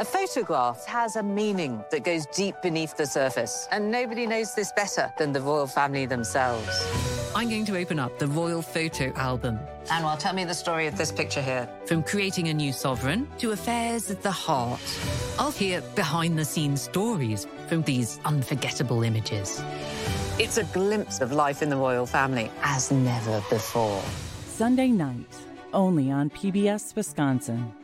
A photograph has a meaning that goes deep beneath the surface, and nobody knows this better than the royal family themselves. I'm going to open up the Royal Photo Album. Anwar, tell me the story of this picture here. From creating a new sovereign to affairs at the heart. I'll hear behind-the-scenes stories from these unforgettable images. It's a glimpse of life in the royal family as never before. Sunday night, only on PBS Wisconsin.